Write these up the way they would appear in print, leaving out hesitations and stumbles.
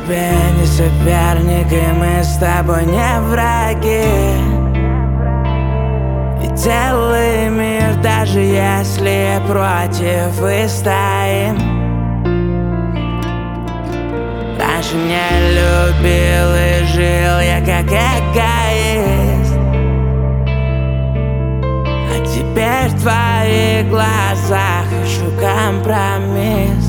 тебе не соперник, и мы с тобой не враги. И целый мир, даже если против выстоим. Раньше не любил и жил я как эгоист, а теперь в твоих глазах ищу компромисс.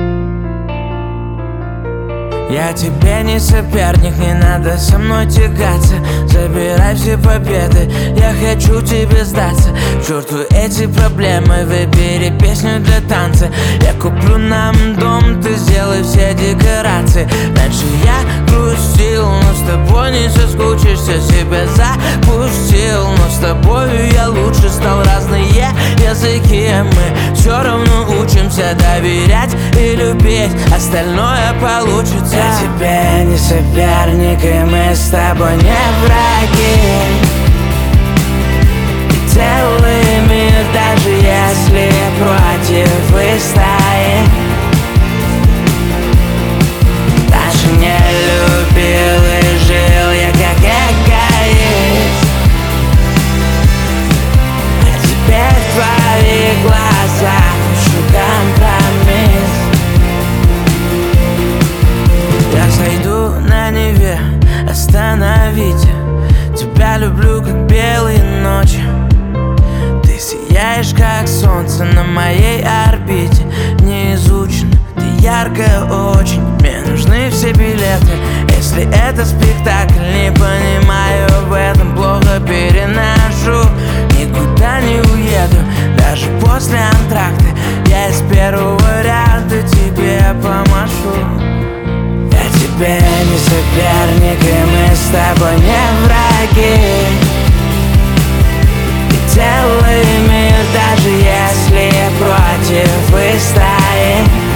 Я тебе не соперник, не надо со мной тягаться. Забирай все победы, я хочу тебе сдаться. К черту эти проблемы, выбери песню для танца. Я куплю нам дом, ты сделай все декорации. Раньше я грустил, но с тобой не соскучишься. Себя запустил, но с тобою я лучше стал. Разные языки, мы все равно учимся доверять и любить, остальное получится. Я тебе не соперник, и мы с тобой не враги. И целый мир, даже если против выстоим. Раньше не любил и жил я как эгоист, а теперь в твоих глазах ищу компромисс. Я сойду на Неве, остановите. Тебя люблю, как белые ночи. Ты сияешь, как солнце на моей орбите. Не изучен, ты яркая очень. Мне нужны все билеты, если это спектакль. Не понимаю в этом, плохо переношу. Никуда не уеду, даже после антракта. Я из первого ряда тебе помашу. Я тебе не соперник, и мы с тобой не враги. И целый мир, даже если против выстоим.